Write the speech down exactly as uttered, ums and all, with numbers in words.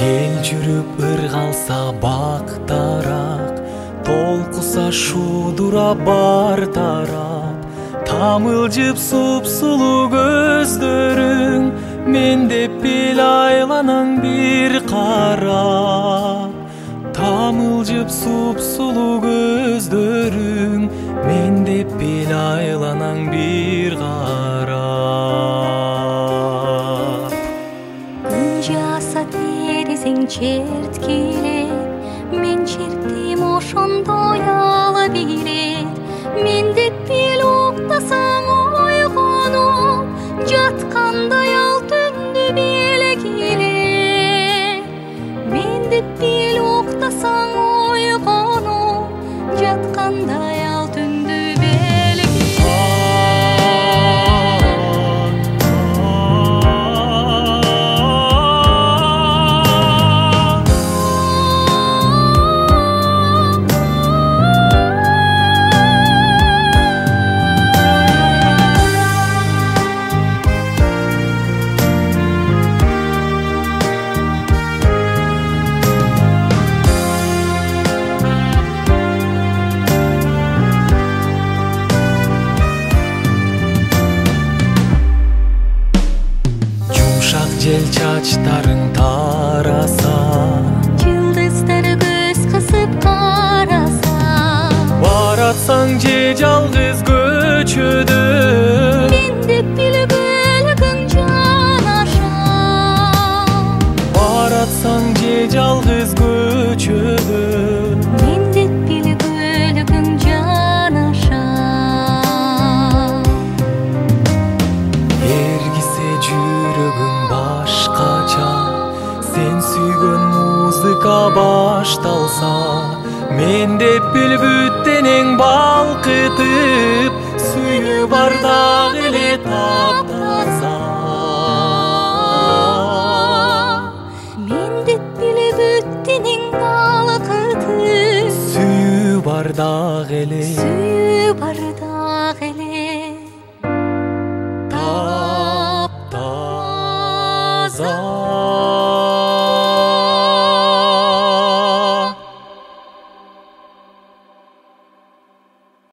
Ел жүрүп ыргалса бактарак, толкуса шуудура бар тарап. Тамылжып супсулуу көздөрүң, мен деп эл айланаң бир карап. Тамылжып супсулуу көздөрүң, мен деп эл айланаң бир карап. Күн жаса терезең черткилеп, мен черттим ошондой ала бирет. Мен деп эл уктасаң ойгонуп, жаткандай ал түндү белгиле. Мен деп эл уктасаң ойгонуп, жаткандай ал түндү Жел чачтарың тараса, жылдыздар көз кысып караса. Баратсаң же жалгыз көчөдө, мен деп билгөлгүң жанаша. Баратсаң же жалгыз көчөдө, мен деп билгөлгүң жанаша. Эргисе жүрөгүң башкача, сен сүйгөн музыка башталса, мен деп бүлбүт денең балкытып,